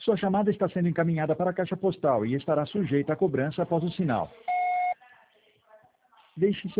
Sua chamada está sendo encaminhada para a caixa postal e estará sujeita a cobrança após o sinal. Deixe